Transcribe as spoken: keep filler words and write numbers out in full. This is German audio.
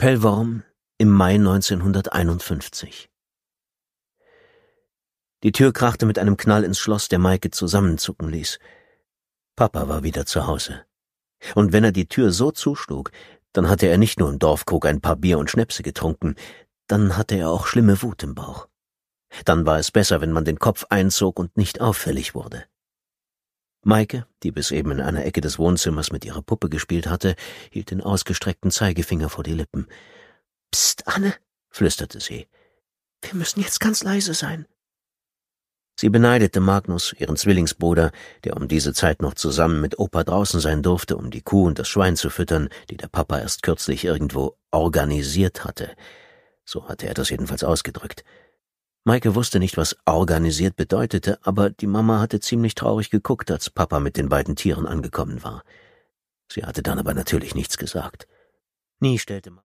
Pellworm im Mai neunzehnhunderteinundfünfzig. Die Tür krachte mit einem Knall ins Schloss, der Maike zusammenzucken ließ. Papa war wieder zu Hause. Und wenn er die Tür so zuschlug, dann hatte er nicht nur im Dorfkrug ein paar Bier und Schnäpse getrunken, dann hatte er auch schlimme Wut im Bauch. Dann war es besser, wenn man den Kopf einzog und nicht auffällig wurde. Maike, die bis eben in einer Ecke des Wohnzimmers mit ihrer Puppe gespielt hatte, hielt den ausgestreckten Zeigefinger vor die Lippen. »Psst, Anne«, flüsterte sie, »wir müssen jetzt ganz leise sein.« Sie beneidete Magnus, ihren Zwillingsbruder, der um diese Zeit noch zusammen mit Opa draußen sein durfte, um die Kuh und das Schwein zu füttern, die der Papa erst kürzlich irgendwo organisiert hatte. So hatte er das jedenfalls ausgedrückt. Maike wusste nicht, was organisiert bedeutete, aber die Mama hatte ziemlich traurig geguckt, als Papa mit den beiden Tieren angekommen war. Sie hatte dann aber natürlich nichts gesagt. Nie stellte